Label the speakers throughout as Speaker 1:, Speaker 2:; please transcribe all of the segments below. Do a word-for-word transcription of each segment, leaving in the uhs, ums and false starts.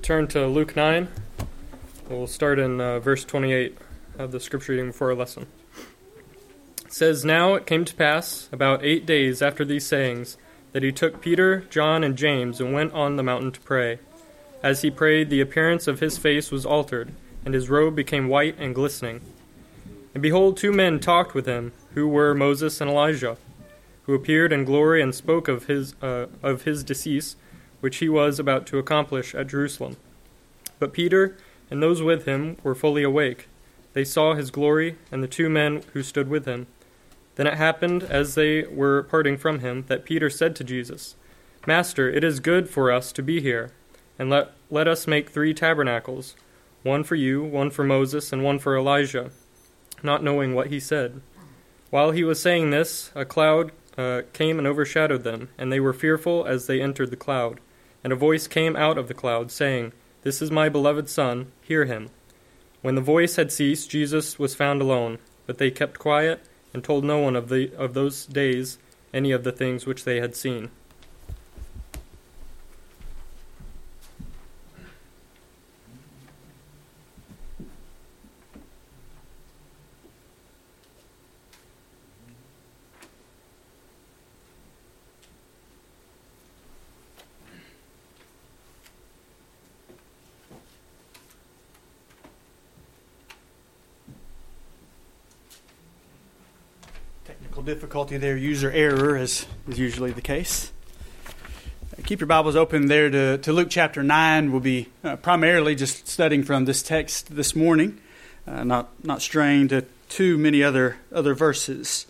Speaker 1: turn to Luke nine. We'll start in uh, verse twenty-eight of the scripture reading for our lesson. It says, "Now it came to pass, about eight days after these sayings, that he took Peter, John, and James, and went on the mountain to pray. As he prayed, the appearance of his face was altered, and his robe became white and glistening. And behold, two men talked with him, who were Moses and Elijah, who appeared in glory and spoke of his uh, of his decease, which he was about to accomplish at Jerusalem. But Peter and those with him were fully awake. They saw his glory and the two men who stood with him. Then it happened, as they were parting from him, that Peter said to Jesus, 'Master, it is good for us to be here, and let, let us make three tabernacles, one for you, one for Moses, and one for Elijah,' not knowing what he said. While he was saying this, a cloud uh, came and overshadowed them, and they were fearful as they entered the cloud. And a voice came out of the cloud, saying, 'This is my beloved Son, hear him.' When the voice had ceased, Jesus was found alone, but they kept quiet and told no one of the of those days any of the things which they had seen."
Speaker 2: Difficulty there, user error, as is usually the case. Keep your Bibles open there to, to Luke chapter nine. We'll be uh, primarily just studying from this text this morning, uh, not not straying to too many other other verses.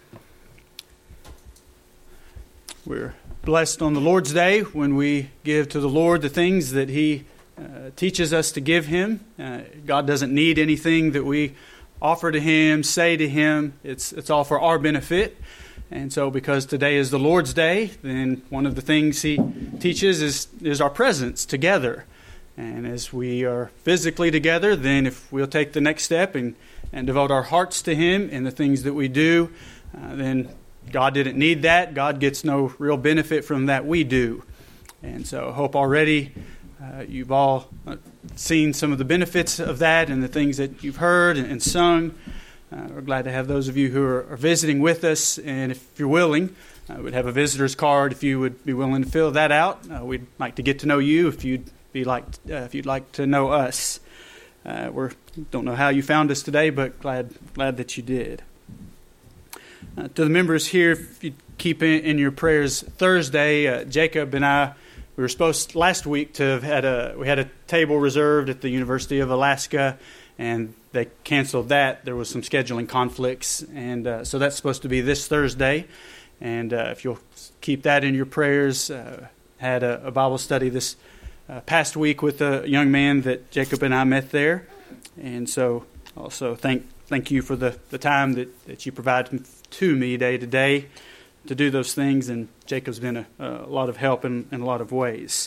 Speaker 2: We're blessed on the Lord's Day when we give to the Lord the things that He uh, teaches us to give Him. Uh, God doesn't need anything that we offer to Him, say to Him. It's it's all for our benefit. And so because today is the Lord's Day, then one of the things He teaches is, is our presence together. And as we are physically together, then if we'll take the next step and, and devote our hearts to Him and the things that we do, uh, then God didn't need that. God gets no real benefit from that we do. And so I hope already uh, you've all seen some of the benefits of that and the things that you've heard and, and sung. Uh, we're glad to have those of you who are, are visiting with us. And if you're willing, uh, we'd have a visitor's card if you would be willing to fill that out. Uh, we'd like to get to know you if you'd be like uh, if you'd like to know us. Uh, we don't know how you found us today, but glad glad that you did. Uh, to the members here, if you keep in, in your prayers, Thursday, uh, Jacob and I, we were supposed last week to have had a we had a table reserved at the University of Alaska, and they canceled that. There was some scheduling conflicts, and uh, so that's supposed to be this Thursday. And uh, if you'll keep that in your prayers, uh, had a, a Bible study this uh, past week with a young man that Jacob and I met there, and so also thank thank you for the, the time that, that you provide to me day to day to do those things, and Jacob's been a, a lot of help in, in a lot of ways.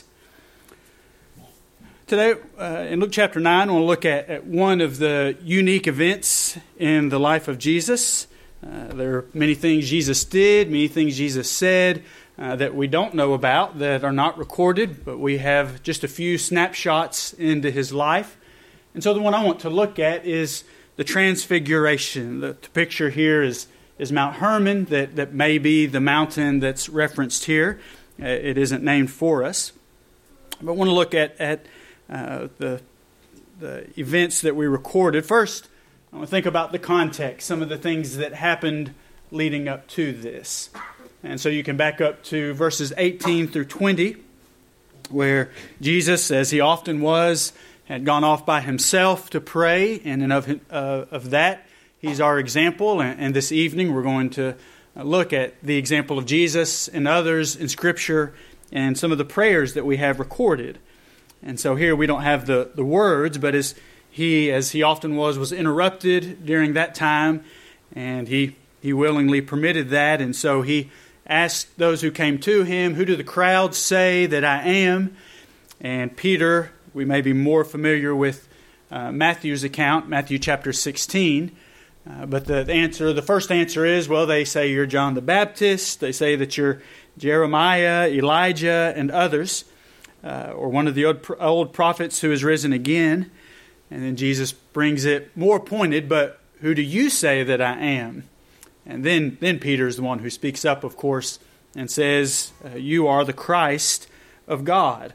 Speaker 2: Today, uh, in Luke chapter nine, we'll look at, at one of the unique events in the life of Jesus. Uh, there are many things Jesus did, many things Jesus said uh, that we don't know about, that are not recorded, but we have just a few snapshots into His life. And so the one I want to look at is the Transfiguration. The, the picture here is is Mount Hermon, that, that may be the mountain that's referenced here. Uh, it isn't named for us. But I want to look at, at uh, the, the events that we recorded. First, I want to think about the context, some of the things that happened leading up to this. And so you can back up to verses eighteen through twenty, where Jesus, as He often was, had gone off by Himself to pray, and in of, uh, of that, He's our example, and this evening we're going to look at the example of Jesus and others in Scripture and some of the prayers that we have recorded. And so here we don't have the, the words, but as he, as he often was, was interrupted during that time, and he, he willingly permitted that. And so he asked those who came to him, "Who do the crowds say that I am?" And Peter, we may be more familiar with uh, Matthew's account, Matthew chapter sixteen. Uh, but the answer, the first answer is, well, they say you're John the Baptist. They say that you're Jeremiah, Elijah, and others. uh, or one of the old, old prophets who has risen again. And then Jesus brings it more pointed, but who do you say that I am? And then, then Peter is the one who speaks up, of course, and says, uh, you are the Christ of God.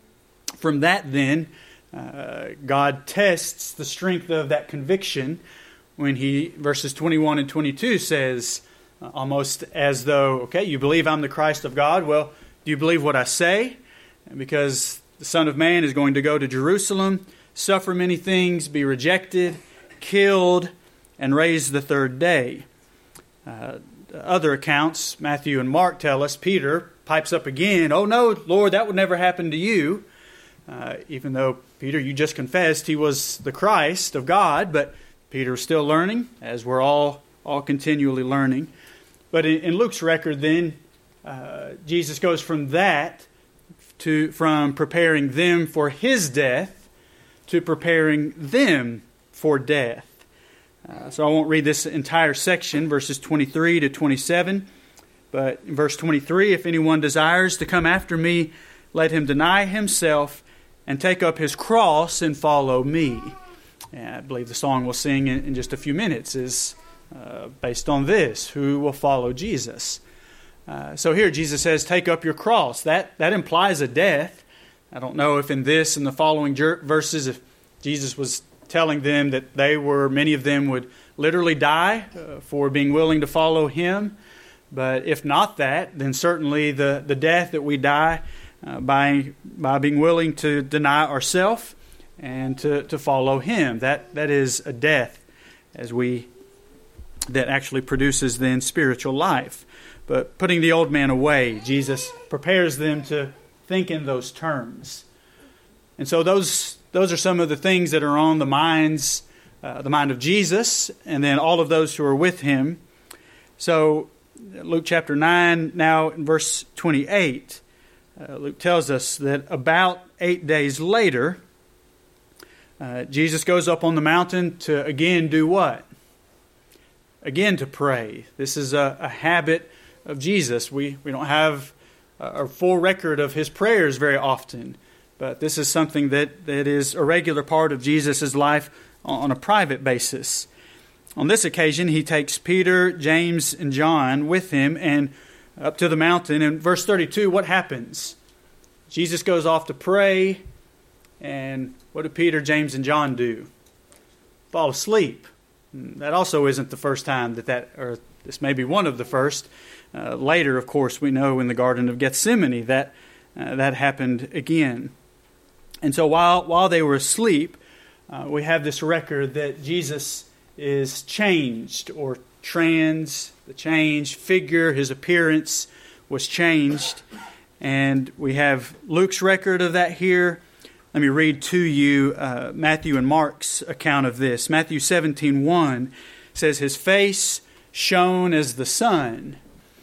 Speaker 2: From that then, uh, God tests the strength of that conviction when he, verses twenty-one and twenty-two says, uh, almost as though, okay, you believe I'm the Christ of God? Well, do you believe what I say? Because the Son of Man is going to go to Jerusalem, suffer many things, be rejected, killed, and raised the third day. Uh, other accounts, Matthew and Mark tell us, Peter pipes up again, oh no, Lord, that would never happen to you. Uh, even though, Peter, you just confessed he was the Christ of God, but Peter is still learning, as we're all, all continually learning. But in, in Luke's record then, uh, Jesus goes from that to from preparing them for his death to preparing them for death. Uh, so I won't read this entire section, verses twenty-three to twenty-seven. But in verse twenty-three, if anyone desires to come after me, let him deny himself and take up his cross and follow me. And I believe the song we'll sing in, in just a few minutes is uh, based on this, who will follow Jesus. Uh, so here Jesus says, take up your cross. That, that implies a death. I don't know if in this and the following verses, if Jesus was telling them that they were, many of them would literally die uh, for being willing to follow him. But if not that, then certainly the, the death that we die uh, by by being willing to deny ourselves and to, to follow him. That that is a death as we that actually produces then spiritual life. But putting the old man away, Jesus prepares them to think in those terms. And so those Those are some of the things that are on the minds, uh, the mind of Jesus, and then all of those who are with him. So Luke chapter nine, now in verse twenty-eight, uh, Luke tells us that about eight days later, uh, Jesus goes up on the mountain to again do what? Again to pray. This is a, a habit of Jesus. We, we don't have a, a full record of his prayers very often. But this is something that, that is a regular part of Jesus' life on a private basis. On this occasion, he takes Peter, James, and John with him and up to the mountain. In verse thirty-two, what happens? Jesus goes off to pray, and what do Peter, James, and John do? Fall asleep. That also isn't the first time that that, or this may be one of the first. Uh, later, of course, we know in the Garden of Gethsemane that uh, that happened again. And so while while they were asleep, uh, we have this record that Jesus is changed or trans, the change, figure, his appearance was changed. And we have Luke's record of that here. Let me read to you uh, Matthew and Mark's account of this. Matthew seventeen one says, his face shone as the sun.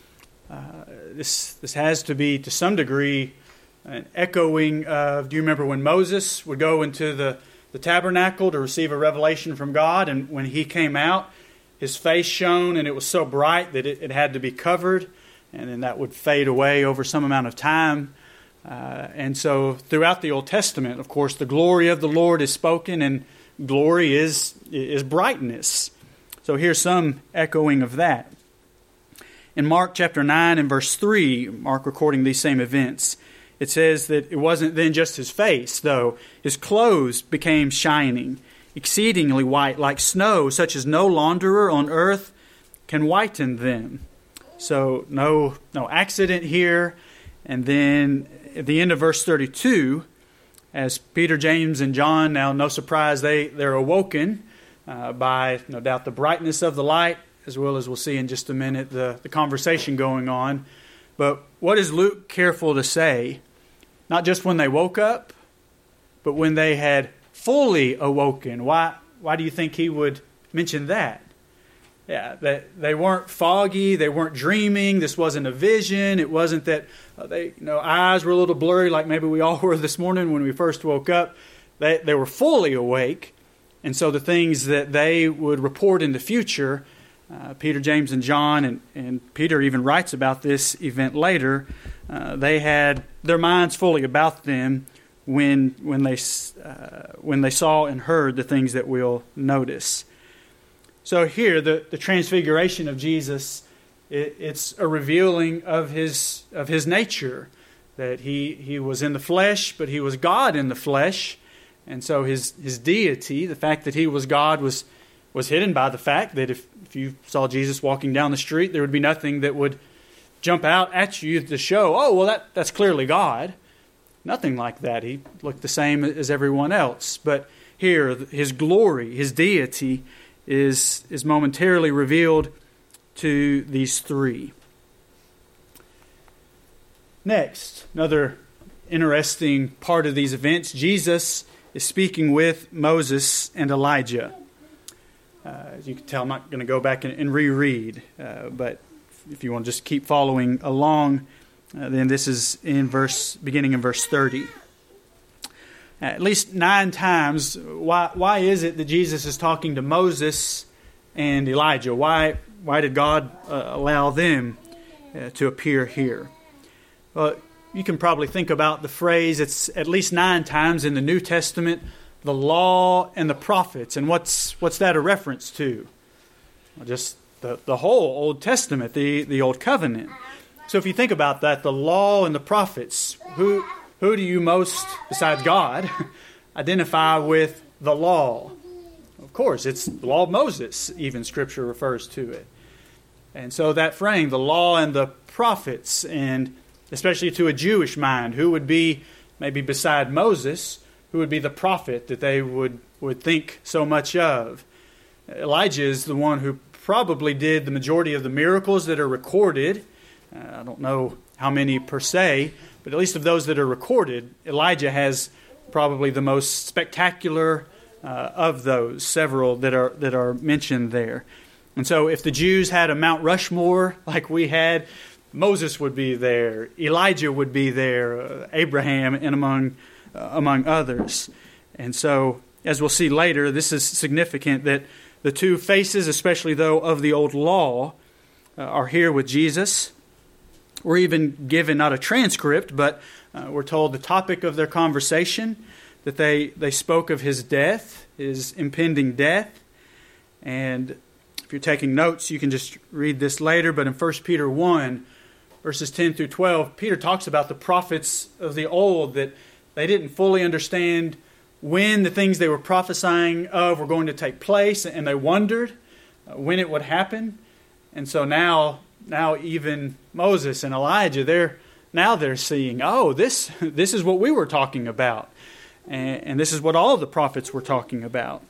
Speaker 2: Uh, this this has to be to some degree an echoing of, do you remember when Moses would go into the, the tabernacle to receive a revelation from God, and when he came out, his face shone and it was so bright that it, it had to be covered, and then that would fade away over some amount of time. Uh, and so throughout the Old Testament, of course, the glory of the Lord is spoken, and glory is, is brightness. So here's some echoing of that. In Mark chapter nine and verse three, Mark recording these same events, it says that it wasn't then just his face, though. His clothes became shining, exceedingly white, like snow, such as no launderer on earth can whiten them. So no, no accident here. And then at the end of verse thirty-two, as Peter, James, and John, now no surprise, they, they're awoken uh, by, no doubt, the brightness of the light, as well as we'll see in just a minute, the, the conversation going on. But what is Luke careful to say? Not just when they woke up, but when they had fully awoken. Why Why do you think he would mention that? Yeah, that they weren't foggy, they weren't dreaming, this wasn't a vision, it wasn't that uh, they, you know, eyes were a little blurry like maybe we all were this morning when we first woke up. They, they were fully awake, and so the things that they would report in the future uh, Peter, James, and John, and, and Peter even writes about this event later, uh, they had their minds fully about them when when they uh, when they saw and heard the things that we'll notice. So here, the, the transfiguration of Jesus, it, it's a revealing of his of his nature, that he he was in the flesh, but he was God in the flesh, and so his his deity, the fact that he was God, was was hidden by the fact that if, if you saw Jesus walking down the street, there would be nothing that would jump out at you to show, oh, well, that that's clearly God. Nothing like that. He looked the same as everyone else. But here, his glory, his deity, is, is momentarily revealed to these three. Next, another interesting part of these events, Jesus is speaking with Moses and Elijah. Uh, as you can tell, I'm not going to go back and, and reread, uh, but if you want to just keep following along, Uh, then this is in verse, beginning in verse thirty. At least nine times, why why is it that Jesus is talking to Moses and Elijah? Why why did God uh, allow them uh, to appear here? Well, you can probably think about the phrase. It's at least nine times in the New Testament, the law and the prophets. And what's what's that a reference to? Well, just the the whole Old Testament, the the Old Covenant. So if you think about that, the law and the prophets, who who do you most, besides God, identify with the law? Of course, it's the law of Moses, even Scripture refers to it. And so that frame, the law and the prophets, and especially to a Jewish mind, who would be, maybe beside Moses, who would be the prophet that they would, would think so much of? Elijah is the one who probably did the majority of the miracles that are recorded. Uh, I don't know how many per se, but at least of those that are recorded, Elijah has probably the most spectacular uh, of those, several that are that are mentioned there. And so if the Jews had a Mount Rushmore like we had, Moses would be there, Elijah would be there, uh, Abraham, and among uh, among others. And so, as we'll see later, this is significant that the two faces, especially though of the old law, uh, are here with Jesus. We're even given not a transcript, but uh, we're told the topic of their conversation, that they, they spoke of his death, his impending death. And if you're taking notes, you can just read this later. But in First Peter one, verses ten through twelve, Peter talks about the prophets of the old, that they didn't fully understand when the things they were prophesying of were going to take place, and they wondered uh, when it would happen. And so now... Now even Moses and Elijah, they're now they're seeing, oh, this this is what we were talking about. And, and this is what all of the prophets were talking about.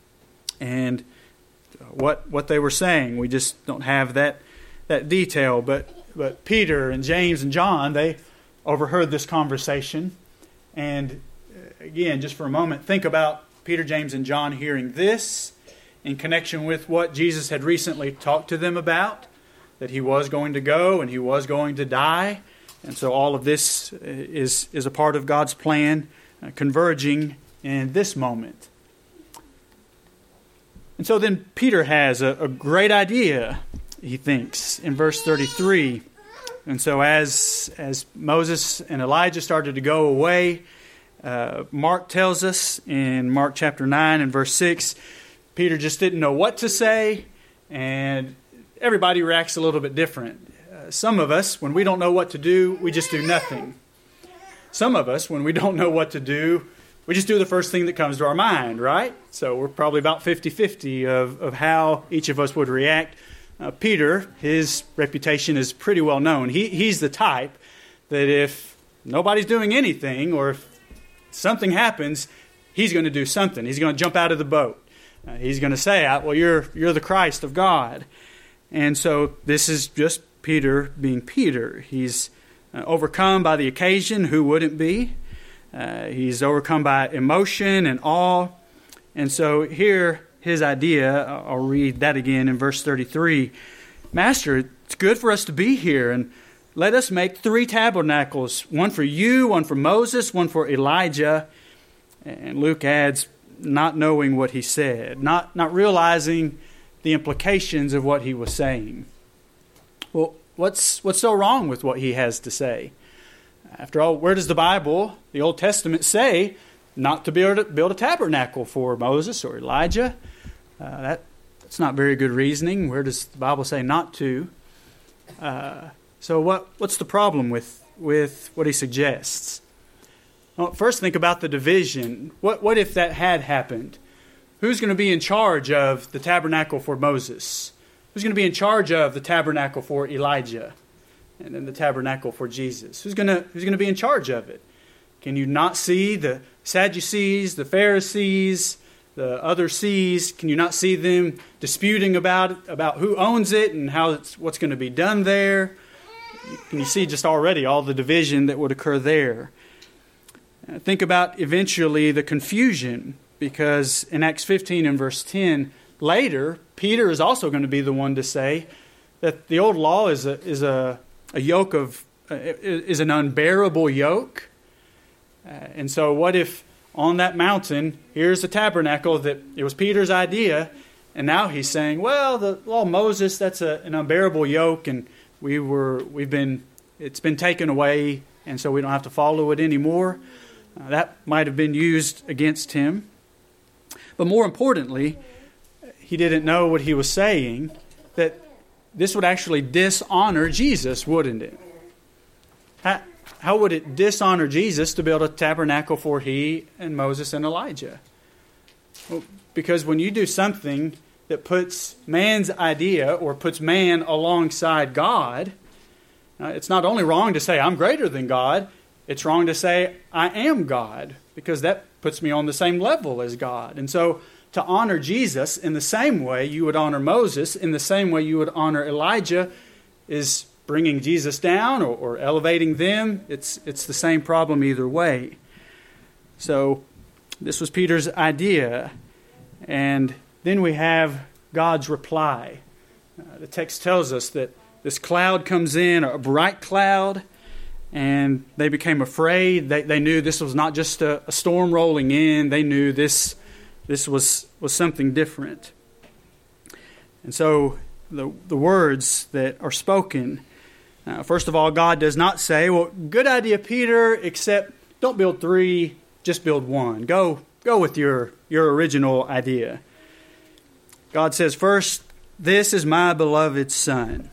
Speaker 2: And what what they were saying, we just don't have that that detail. But but Peter and James and John, they overheard this conversation. And again, just for a moment, think about Peter, James, and John hearing this in connection with what Jesus had recently talked to them about, that he was going to go and he was going to die. And so all of this is, is a part of God's plan uh, converging in this moment. And so then Peter has a, a great idea, he thinks, in verse thirty-three. And so as, as Moses and Elijah started to go away, uh, Mark tells us in Mark chapter nine and verse six, Peter just didn't know what to say, and everybody reacts a little bit different. Uh, some of us, when we don't know what to do, we just do nothing. Some of us, when we don't know what to do, we just do the first thing that comes to our mind, right? So we're probably about fifty-fifty of, of how each of us would react. Uh, Peter, his reputation is pretty well known. He, he's the type that if nobody's doing anything, or if something happens, he's going to do something. He's going to jump out of the boat. Uh, he's going to say, well, you're you're the Christ of God. And so this is just Peter being Peter. He's uh, overcome by the occasion. Who wouldn't be? Uh, he's overcome by emotion and awe. And so here, his idea, I'll read that again in verse thirty-three. Master, it's good for us to be here, and let us make three tabernacles, one for you, one for Moses, one for Elijah. And Luke adds, not knowing what he said, not, not realizing the implications of what he was saying. Well, what's what's so wrong with what he has to say? After all, where does the Bible, the Old Testament, say not to build a, build a tabernacle for Moses or Elijah? Uh, that that's not very good reasoning. Where does the Bible say not to? Uh, so what what's the problem with with what he suggests? Well, first, think about the division. What what if that had happened? Who's going to be in charge of the tabernacle for Moses? Who's going to be in charge of the tabernacle for Elijah? And then the tabernacle for Jesus? Who's going to who's going to be in charge of it? Can you not see the Sadducees, the Pharisees, the other sees? Can you not see them disputing about it, about who owns it and how it's what's going to be done there? Can you see just already all the division that would occur there? Uh, think about eventually the confusion, because in Acts fifteen and verse ten, later, Peter is also going to be the one to say that the old law is a is a, a yoke of uh, is an unbearable yoke. Uh, and so, what if on that mountain, here's a tabernacle that it was Peter's idea, and now he's saying, well, the law of Moses, that's a, an unbearable yoke, and we were we've been it's been taken away, and so we don't have to follow it anymore. Uh, that might have been used against him. But more importantly, he didn't know what he was saying, that this would actually dishonor Jesus, wouldn't it? How, how would it dishonor Jesus to build a tabernacle for he and Moses and Elijah? Well, because when you do something that puts man's idea or puts man alongside God, uh, it's not only wrong to say, I'm greater than God, it's wrong to say, I am God, because that puts me on the same level as God. And so to honor Jesus in the same way you would honor Moses, in the same way you would honor Elijah, is bringing Jesus down or, or elevating them. It's, it's the same problem either way. So this was Peter's idea. And then we have God's reply. Uh, the text tells us that this cloud comes in, a bright cloud, and they became afraid. They, they knew this was not just a, a storm rolling in. They knew this this was, was something different. And so the, the words that are spoken, uh, first of all, God does not say, well, good idea, Peter, except don't build three, just build one. Go, go with your, your original idea. God says, first, this is my beloved Son.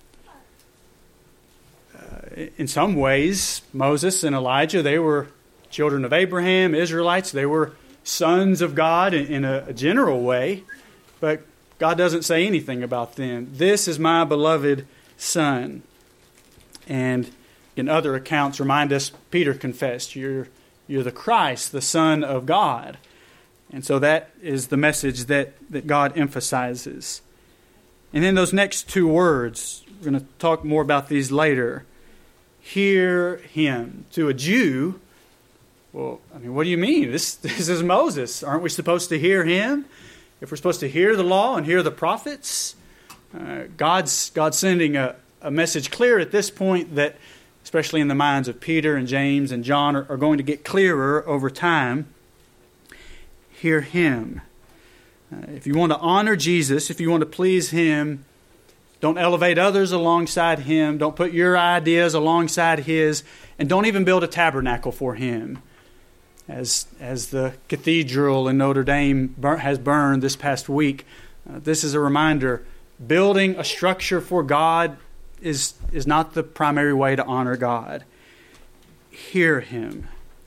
Speaker 2: In some ways, Moses and Elijah, they were children of Abraham, Israelites. They were sons of God in a general way. But God doesn't say anything about them. This is my beloved Son. And in other accounts remind us, Peter confessed, you're, you're the Christ, the Son of God. And so that is the message that, that God emphasizes. And then those next two words, we're going to talk more about these later. Hear him. To a Jew, well, I mean, what do you mean? This, this is Moses. Aren't we supposed to hear him? If we're supposed to hear the law and hear the prophets, uh, God's, God's sending a, a message clear at this point that, especially in the minds of Peter and James and John, are, are going to get clearer over time. Hear him. Uh, if you want to honor Jesus, if you want to please him, don't elevate others alongside him. Don't put your ideas alongside his. And don't even build a tabernacle for him. As, as the cathedral in Notre Dame burn, has burned this past week, uh, this is a reminder. Building a structure for God is, is not the primary way to honor God. Hear him.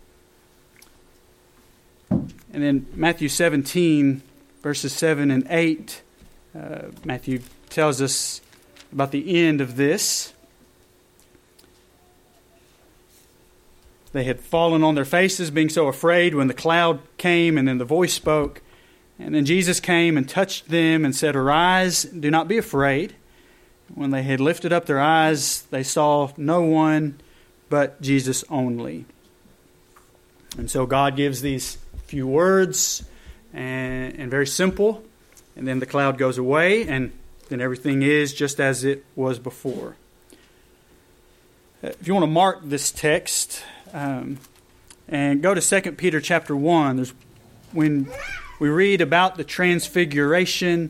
Speaker 2: And then Matthew seventeen, verses seven and eight, uh, Matthew tells us about the end of this. They had fallen on their faces, being so afraid, when the cloud came and then the voice spoke. And then Jesus came and touched them and said, Arise, do not be afraid. When they had lifted up their eyes, they saw no one but Jesus only. And so God gives these few words, and, and very simple. And then the cloud goes away, and then everything is just as it was before. If you want to mark this text, um, and go to Second Peter chapter one, there's when we read about the transfiguration,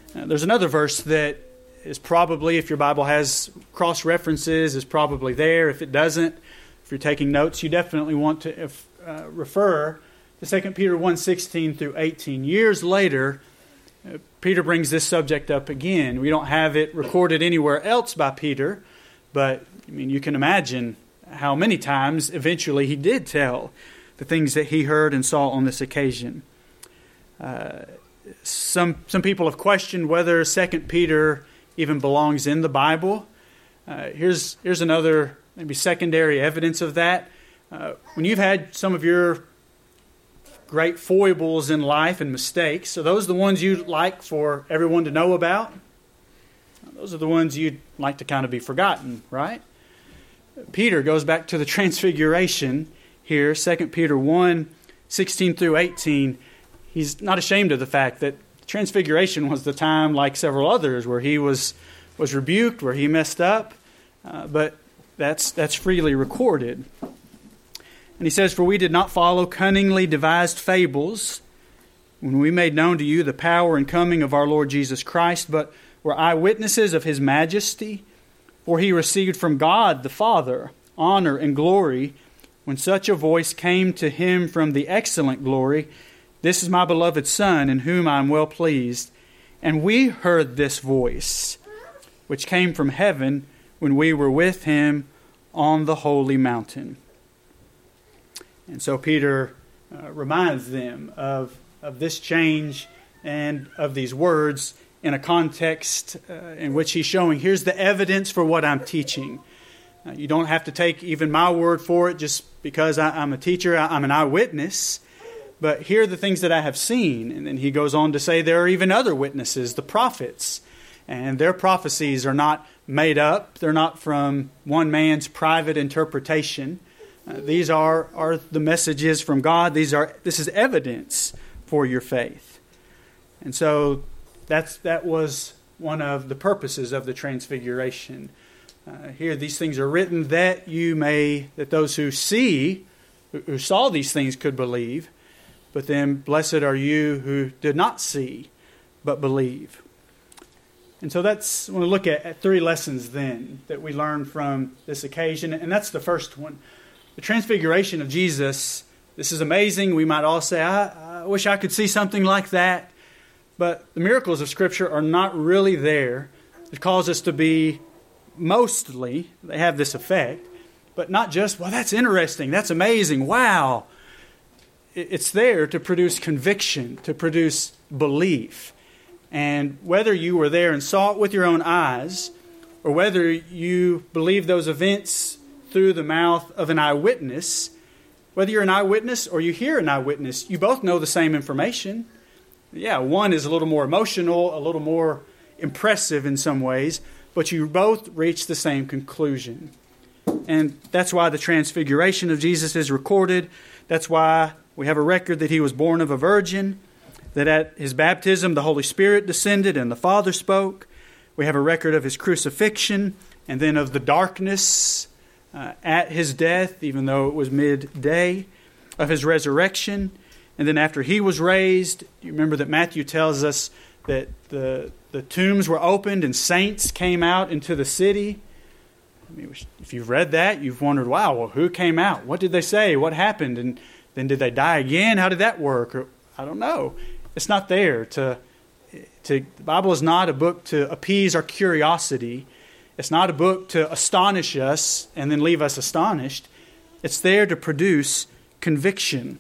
Speaker 2: Uh, there's another verse that is probably, if your Bible has cross references, is probably there. If it doesn't, if you're taking notes, you definitely want to if, uh, refer to Second Peter one sixteen through eighteen. Years later, uh, Peter brings this subject up again. We don't have it recorded anywhere else by Peter, but I mean, you can imagine how many times eventually he did tell the things that he heard and saw on this occasion. Uh, some some people have questioned whether Second Peter even belongs in the Bible. Uh, here's here's another maybe secondary evidence of that. Uh, when you've had some of your great foibles in life and mistakes, are those the ones you'd like for everyone to know about? Those are the ones you'd like to kind of be forgotten, right? Peter goes back to the Transfiguration here, Second Peter one sixteen through eighteen. He's not ashamed of the fact that Transfiguration was the time, like several others, where he was was rebuked, where he messed up, uh, but that's that's freely recorded. And he says, "For we did not follow cunningly devised fables when we made known to you the power and coming of our Lord Jesus Christ, but were eyewitnesses of his majesty. For he received from God the Father honor and glory when such a voice came to him from the excellent glory, 'This is my beloved Son, in whom I am well pleased.' And we heard this voice, which came from heaven when we were with him on the holy mountain." And so Peter uh, reminds them of, of this change and of these words in a context uh, in which he's showing, here's the evidence for what I'm teaching. Uh, you don't have to take even my word for it just because I, I'm a teacher, I, I'm an eyewitness. But here are the things that I have seen. And then he goes on to say there are even other witnesses, the prophets. And their prophecies are not made up. They're not from one man's private interpretation. Uh, these are, are the messages from God. These are this is evidence for your faith. And so that's that was one of the purposes of the Transfiguration. Uh, here these things are written that you may, that those who see, who, who saw these things could believe. But then blessed are you who did not see, but believe. And so that's, I want to look at, at three lessons then that we learn from this occasion. And that's the first one. The Transfiguration of Jesus, this is amazing. We might all say, I, I wish I could see something like that. But the miracles of Scripture are not really there. It calls us to be mostly, they have this effect, but not just, well, that's interesting, that's amazing, wow. It's there to produce conviction, to produce belief. And whether you were there and saw it with your own eyes, or whether you believe those events through the mouth of an eyewitness, whether you're an eyewitness or you hear an eyewitness, you both know the same information. Yeah, one is a little more emotional, a little more impressive in some ways, but you both reach the same conclusion. And that's why the Transfiguration of Jesus is recorded. That's why we have a record that he was born of a virgin, that at his baptism the Holy Spirit descended and the Father spoke. We have a record of his crucifixion and then of the darkness uh, at his death, even though it was midday, of his resurrection. And then after he was raised, you remember that Matthew tells us that the, the tombs were opened and saints came out into the city. I mean, if you've read that, you've wondered, wow, well, who came out? What did they say? What happened? And then did they die again? How did that work? Or, I don't know. It's not there to, to... The Bible is not a book to appease our curiosity. It's not a book to astonish us and then leave us astonished. It's there to produce conviction.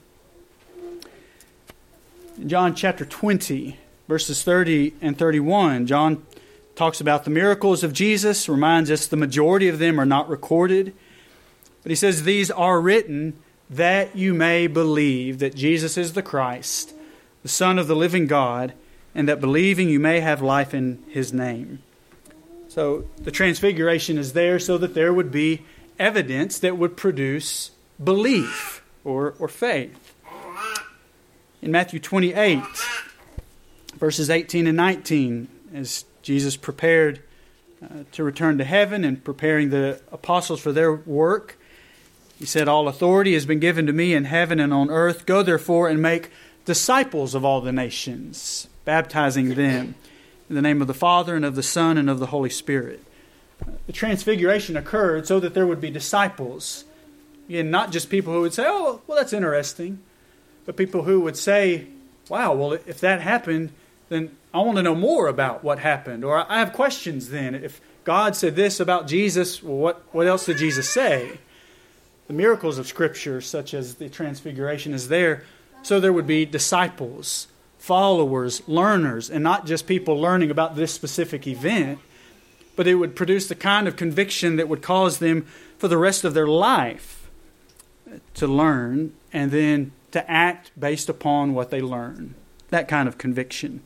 Speaker 2: In John chapter twenty, verses thirty and thirty-one, John talks about the miracles of Jesus, reminds us the majority of them are not recorded. But he says, these are written that you may believe that Jesus is the Christ, the Son of the living God, and that believing you may have life in his name. So the Transfiguration is there so that there would be evidence that would produce belief or, or faith. In Matthew twenty-eight, verses eighteen and nineteen, as Jesus prepared uh, to return to heaven and preparing the apostles for their work, he said, all authority has been given to me in heaven and on earth. Go therefore and make disciples of all the nations, baptizing them In the name of the Father, and of the Son, and of the Holy Spirit. The transfiguration occurred so that there would be disciples. Again, not just people who would say, oh, well, that's interesting. But people who would say, wow, well, if that happened, then I want to know more about what happened. Or I have questions then. If God said this about Jesus, well, what, what else did Jesus say? The miracles of Scripture, such as the transfiguration, is there so there would be disciples, followers, learners, and not just people learning about this specific event, but it would produce the kind of conviction that would cause them for the rest of their life to learn and then to act based upon what they learn. That kind of conviction.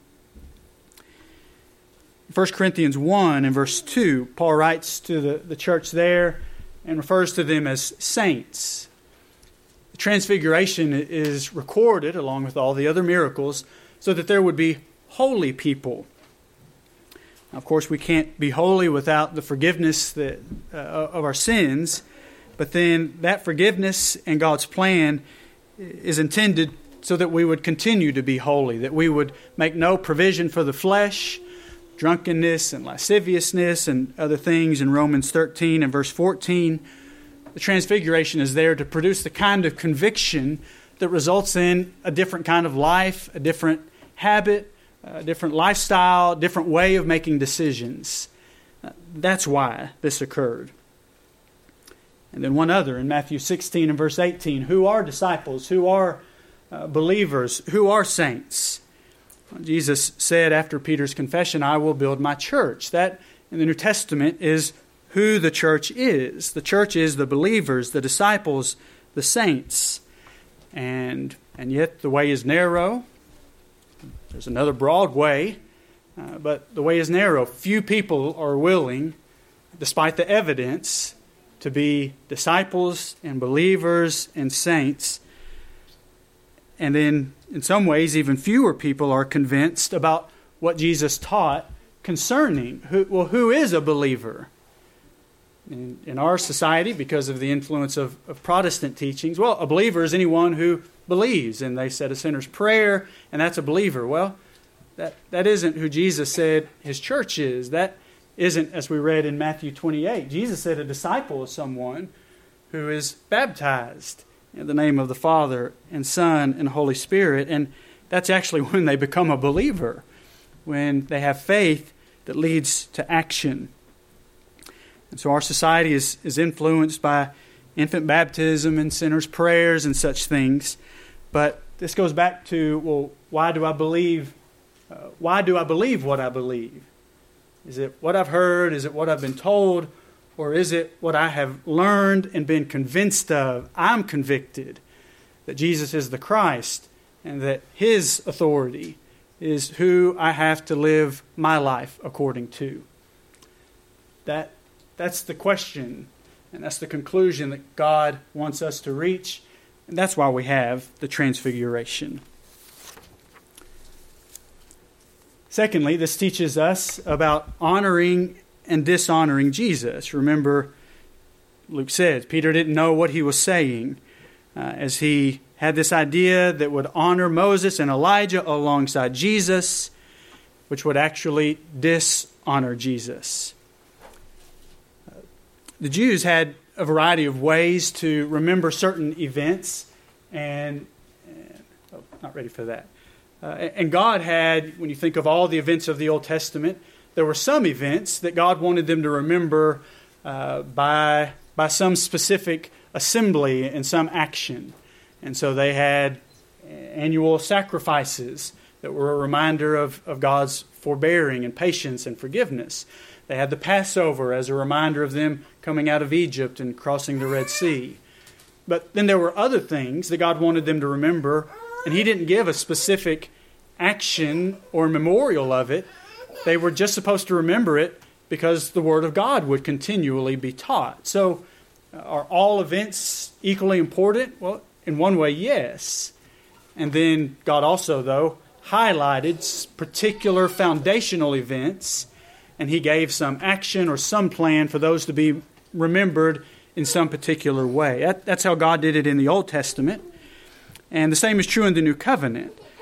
Speaker 2: First Corinthians one and verse two, Paul writes to the, the church there and refers to them as saints. The transfiguration is recorded along with all the other miracles so that there would be holy people. Now, of course, we can't be holy without the forgiveness that, uh, of our sins, but then that forgiveness and God's plan is intended so that we would continue to be holy, that we would make no provision for the flesh, drunkenness and lasciviousness and other things in Romans thirteen and verse fourteen. The transfiguration is there to produce the kind of conviction that results in a different kind of life, a different habit, a different lifestyle, a different way of making decisions. That's why this occurred. And then one other in Matthew sixteen and verse eighteen. Who are disciples? Who are uh, believers? Who are saints? Jesus said after Peter's confession, I will build my church. That in the New Testament is who the church is. The church is the believers, the disciples, the saints. And, and yet the way is narrow. There's another broad way, uh, but the way is narrow. Few people are willing, despite the evidence, to be disciples and believers and saints. And then, in some ways, even fewer people are convinced about what Jesus taught concerning, who, well, who is a believer? In, in our society, because of the influence of, of Protestant teachings, well, a believer is anyone who believes, and they said a sinner's prayer, and that's a believer. Well, that, that isn't who Jesus said his church is. That isn't, as we read in Matthew twenty-eight. Jesus said a disciple is someone who is baptized in the name of the Father and Son and Holy Spirit. And that's actually when they become a believer, when they have faith that leads to action. And so our society is, is influenced by infant baptism and sinners' prayers and such things. But this goes back to, well, why do I believe? Uh, why do I believe what I believe? Is it what I've heard? Is it what I've been told? Or is it what I have learned and been convinced of? I'm convicted that Jesus is the Christ and that His authority is who I have to live my life according to. That, that's the question, and that's the conclusion that God wants us to reach, and that's why we have the Transfiguration. Secondly, this teaches us about honoring and dishonoring Jesus. Remember, Luke says, Peter didn't know what he was saying uh, as he had this idea that would honor Moses and Elijah alongside Jesus, which would actually dishonor Jesus. Uh, the Jews had a variety of ways to remember certain events, and, and oh, not ready for that. Uh, and God had, when you think of all the events of the Old Testament, there were some events that God wanted them to remember uh, by, by some specific assembly and some action. And so they had annual sacrifices that were a reminder of, of God's forbearing and patience and forgiveness. They had the Passover as a reminder of them coming out of Egypt and crossing the Red Sea. But then there were other things that God wanted them to remember, and He didn't give a specific action or memorial of it. They were just supposed to remember it because the Word of God would continually be taught. So, uh, are all events equally important? Well, in one way, yes. And then God also, though, highlighted particular foundational events, and He gave some action or some plan for those to be remembered in some particular way. That, that's how God did it in the Old Testament. And the same is true in the New Covenant.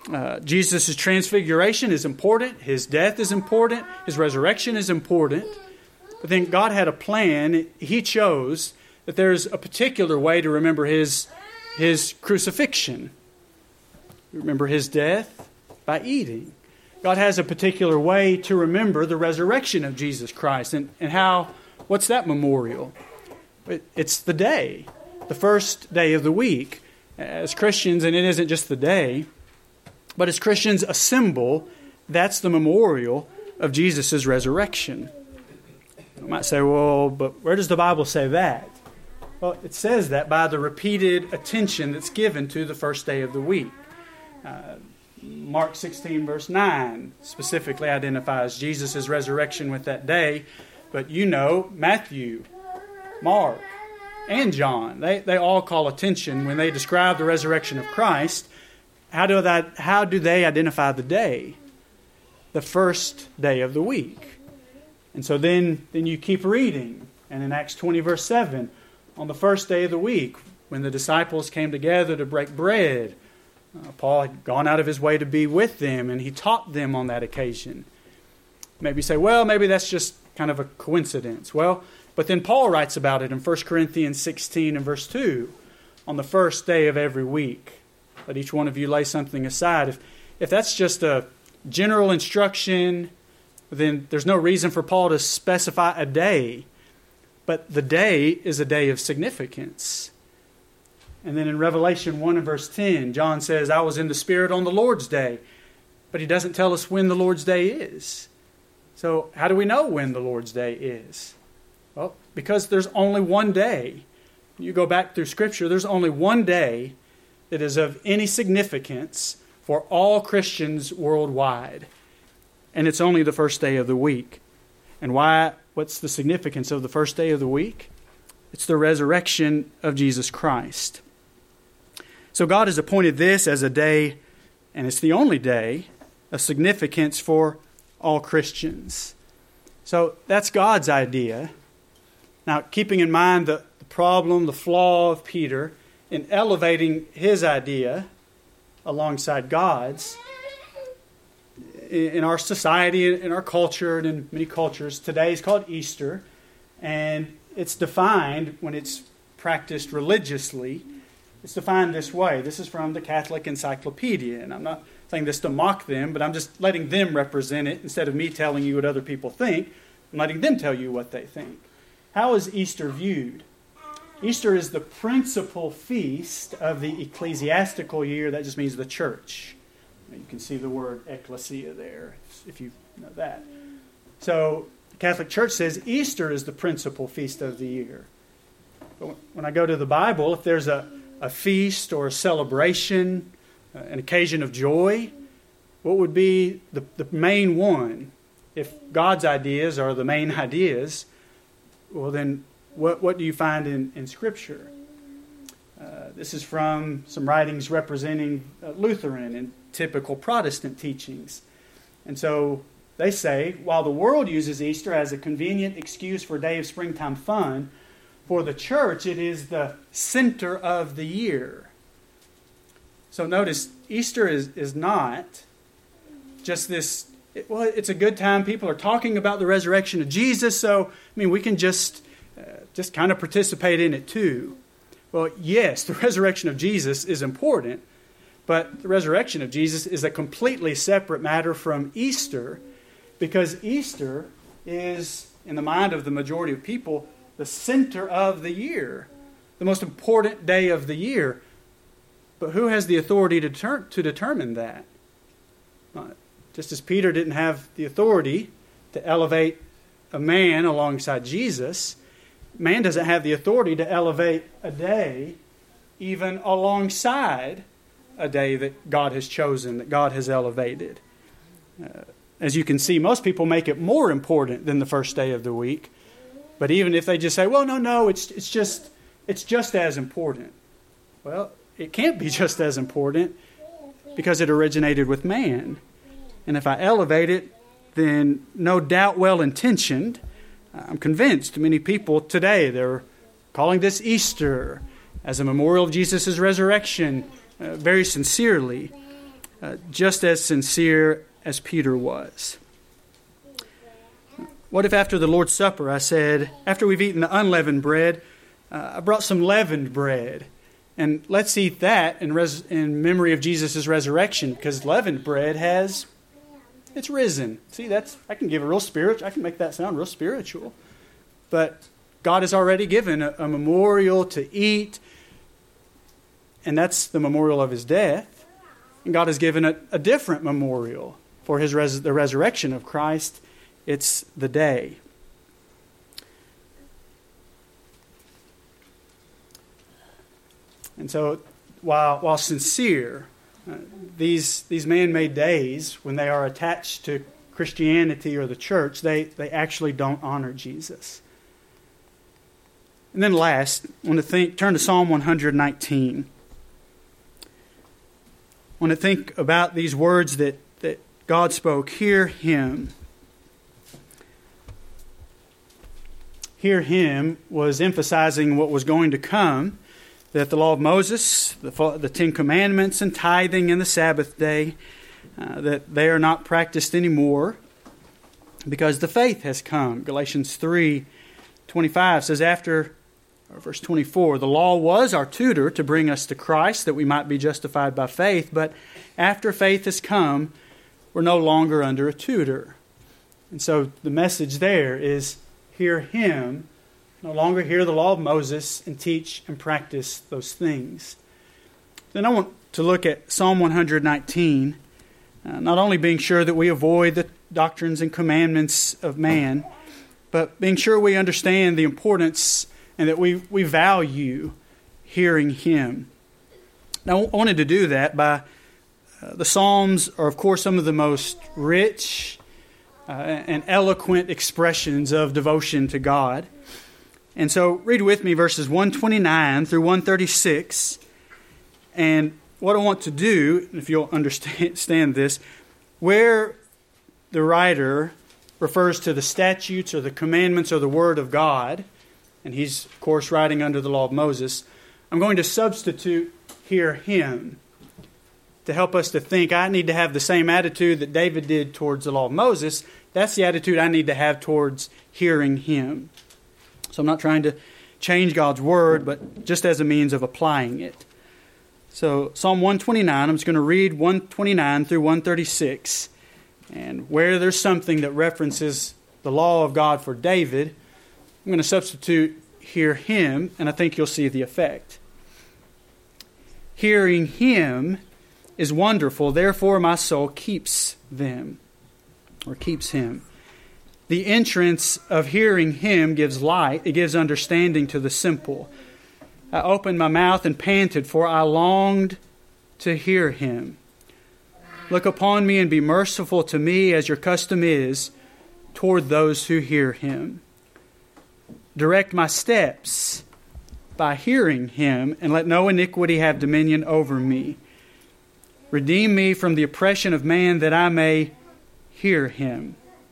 Speaker 2: Uh, Jesus' transfiguration is important. His death is important. His resurrection is important. But then God had a plan. He chose that there's a particular way to remember His, his crucifixion. Remember His death by eating. God has a particular way to remember the resurrection of Jesus Christ. And, and how, what's that memorial? It, it's the day, the first day of the week. As Christians, and it isn't just the day, but as Christians assemble, that's the memorial of Jesus' resurrection. You might say, well, but where does the Bible say that? Well, it says that by the repeated attention that's given to the first day of the week. Uh, Mark sixteen, verse nine, specifically identifies Jesus' resurrection with that day. But you know, Matthew, Mark, and John, they, they all call attention when they describe the resurrection of Christ. How do that? How do they identify the day? The first day of the week. And so then, then you keep reading. And in Acts twenty, verse seven, on the first day of the week, when the disciples came together to break bread, uh, Paul had gone out of his way to be with them, and he taught them on that occasion. Maybe you say, well, maybe that's just kind of a coincidence. Well, but then Paul writes about it in First Corinthians sixteen and verse two, on the first day of every week. Let each one of you lay something aside. If, if that's just a general instruction, then there's no reason for Paul to specify a day. But the day is a day of significance. And then in Revelation one and verse ten, John says, I was in the Spirit on the Lord's day. But he doesn't tell us when the Lord's day is. So how do we know when the Lord's day is? Well, because there's only one day. You go back through Scripture, there's only one day that is of any significance for all Christians worldwide. And it's only the first day of the week. And why? What's the significance of the first day of the week? It's the resurrection of Jesus Christ. So God has appointed this as a day, and it's the only day of significance for all Christians. So that's God's idea. Now, keeping in mind the, the problem, the flaw of Peter in elevating his idea alongside God's, in our society, in our culture, and in many cultures, today is called Easter, and it's defined, when it's practiced religiously, it's defined this way. This is from the Catholic Encyclopedia, and I'm not saying this to mock them, but I'm just letting them represent it instead of me telling you what other people think. I'm letting them tell you what they think. How is Easter viewed? Easter is the principal feast of the ecclesiastical year. That just means the church. You can see the word ecclesia there, if you know that. So the Catholic Church says Easter is the principal feast of the year. But when I go to the Bible, if there's a, a feast or a celebration, uh, an occasion of joy, what would be the, the main one? If God's ideas are the main ideas, well then what, what do you find in, in Scripture? Uh, this is from some writings representing uh, Lutheran and typical Protestant teachings. And so they say, while the world uses Easter as a convenient excuse for a day of springtime fun, for the church it is the center of the year. So notice, Easter is, is not just this, it, well, it's a good time. People are talking about the resurrection of Jesus, so, I mean, we can just, uh, just kind of participate in it too. Well, yes, the resurrection of Jesus is important, but the resurrection of Jesus is a completely separate matter from Easter, because Easter is, in the mind of the majority of people, the center of the year, the most important day of the year. But who has the authority to, ter- to determine that? Uh, just as Peter didn't have the authority to elevate a man alongside Jesus, man doesn't have the authority to elevate a day even alongside a day that God has chosen, that God has elevated. Uh, as you can see, most people make it more important than the first day of the week. But even if they just say, well, no, no, it's it's just it's just as important. Well, it can't be just as important because it originated with man. And if I elevate it, then no doubt well-intentioned, I'm convinced many people today, they're calling this Easter as a memorial of Jesus' resurrection uh, very sincerely. uh, just as sincere as Peter was. What if after the Lord's Supper I said, after we've eaten the unleavened bread, uh, I brought some leavened bread, and let's eat that in, res- in memory of Jesus' resurrection, because leavened bread has, it's risen. See, that's I can give a real spirit, I can make that sound real spiritual. But God has already given a, a memorial to eat, and that's the memorial of His death. And God has given a, a different memorial for His res- the resurrection of Christ. It's the day. And so, while while sincere, uh, these these man-made days, when they are attached to Christianity or the church, they, they actually don't honor Jesus. And then last, I want to think, turn to Psalm one nineteen. I want to think about these words that, that God spoke. Hear Him. Hear Him was emphasizing what was going to come, that the law of Moses, the, the Ten Commandments and tithing and the Sabbath day, uh, that they are not practiced anymore because the faith has come. Galatians three twenty-five says, after, or verse twenty-four, the law was our tutor to bring us to Christ that we might be justified by faith, but after faith has come, we're no longer under a tutor. And so the message there is, hear Him, no longer hear the law of Moses and teach and practice those things. Then I want to look at Psalm one nineteen, uh, not only being sure that we avoid the doctrines and commandments of man, but being sure we understand the importance and that we, we value hearing Him. Now, I wanted to do that by uh, the Psalms are, of course, some of the most rich uh, and eloquent expressions of devotion to God. And so read with me verses one twenty-nine through one thirty-six. And what I want to do, if you'll understand this, where the writer refers to the statutes or the commandments or the Word of God, and he's, of course, writing under the law of Moses, I'm going to substitute hear Him to help us to think I need to have the same attitude that David did towards the law of Moses. That's the attitude I need to have towards hearing Him. So I'm not trying to change God's Word, but just as a means of applying it. So Psalm one twenty-nine, I'm just going to read one twenty-nine through one thirty-six. And where there's something that references the law of God for David, I'm going to substitute hear Him, and I think you'll see the effect. Hearing Him is wonderful, therefore my soul keeps them, or keeps Him. The entrance of hearing Him gives light, it gives understanding to the simple. I opened my mouth and panted, for I longed to hear Him. Look upon me and be merciful to me as your custom is toward those who hear Him. Direct my steps by hearing Him, and let no iniquity have dominion over me. Redeem me from the oppression of man, that I may hear Him.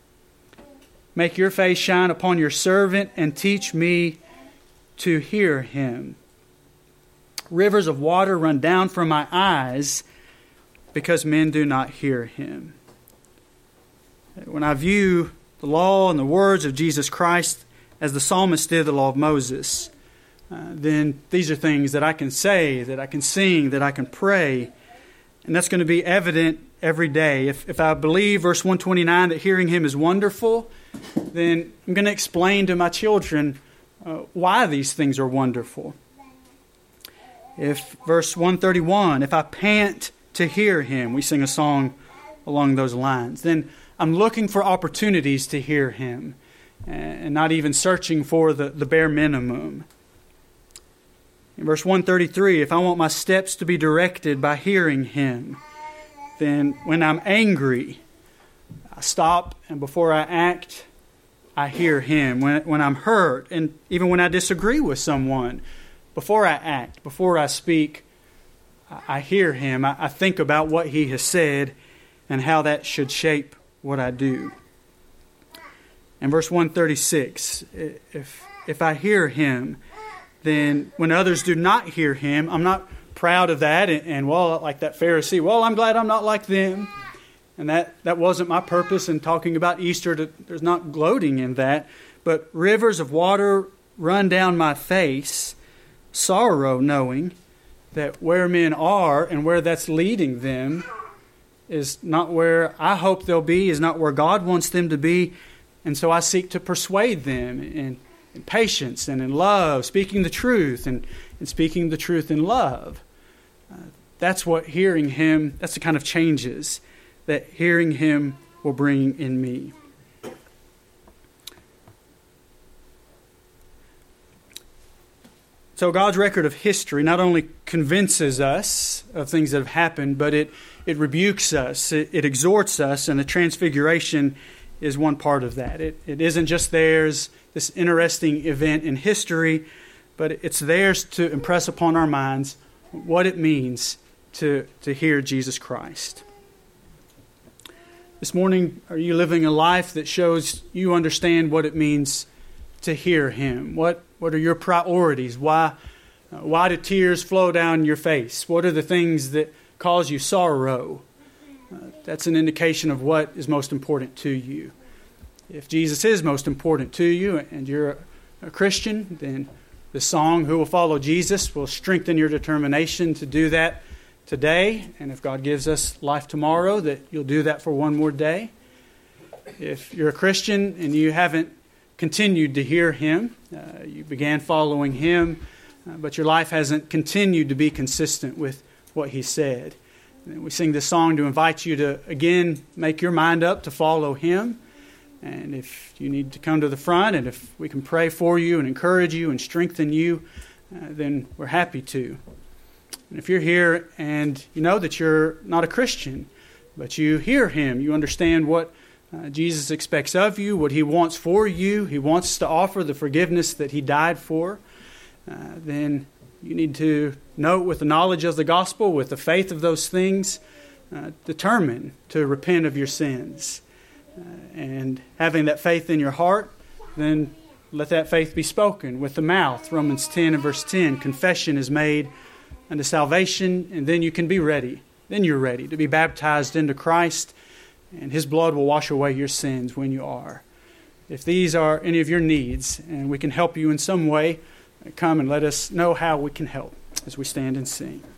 Speaker 2: Make your face shine upon your servant, and teach me to hear Him. Rivers of water run down from my eyes, because men do not hear Him. When I view the law and the words of Jesus Christ as the psalmist did the law of Moses, uh, then these are things that I can say, that I can sing, that I can pray. And that's going to be evident every day. If, if I believe verse one twenty-nine that hearing Him is wonderful, then I'm going to explain to my children uh, why these things are wonderful. If verse one thirty-one, if I pant to hear Him, we sing a song along those lines, then I'm looking for opportunities to hear Him and not even searching for the, the bare minimum. In verse one thirty-three, if I want my steps to be directed by hearing Him, then when I'm angry, I stop, and before I act, I hear Him. When, when I'm hurt, and even when I disagree with someone, before I act, before I speak, I, I hear Him. I, I think about what He has said and how that should shape what I do. In verse one thirty-six, if, if I hear Him, then when others do not hear Him, I'm not proud of that, and, and well, like that Pharisee, well, I'm glad I'm not like them. And that, that wasn't my purpose in talking about Easter. To, there's not gloating in that. But rivers of water run down my face, sorrow knowing that where men are and where that's leading them is not where I hope they'll be, is not where God wants them to be. And so I seek to persuade them in, in patience and in love, speaking the truth and, and speaking the truth in love. Uh, that's what hearing Him, that's the kind of changes that hearing Him will bring in me. So God's record of history not only convinces us of things that have happened, but it, it rebukes us, it, it exhorts us, and the transfiguration is one part of that. It, it isn't just theirs, this interesting event in history, but it's theirs to impress upon our minds what it means to, to hear Jesus Christ. This morning, are you living a life that shows you understand what it means to hear Him? What what are your priorities? Why uh, why do tears flow down your face? What are the things that cause you sorrow? Uh, that's an indication of what is most important to you. If Jesus is most important to you and you're a, a Christian, then the song, Who Will Follow Jesus, will strengthen your determination to do that today. And if God gives us life tomorrow, that you'll do that for one more day. If you're a Christian and you haven't continued to hear Him, uh, you began following Him, uh, but your life hasn't continued to be consistent with what He said. And we sing this song to invite you to, again, make your mind up to follow Him. And if you need to come to the front, and if we can pray for you and encourage you and strengthen you, uh, then we're happy to. And if you're here and you know that you're not a Christian, but you hear Him, you understand what uh, Jesus expects of you, what He wants for you, He wants to offer the forgiveness that He died for, uh, then you need to know with the knowledge of the gospel, with the faith of those things, uh, determine to repent of your sins. Uh, and having that faith in your heart, then let that faith be spoken with the mouth. Romans ten and verse ten, confession is made unto salvation, and then you can be ready. Then you're ready to be baptized into Christ, and His blood will wash away your sins when you are. If these are any of your needs, and we can help you in some way, come and let us know how we can help as we stand and sing.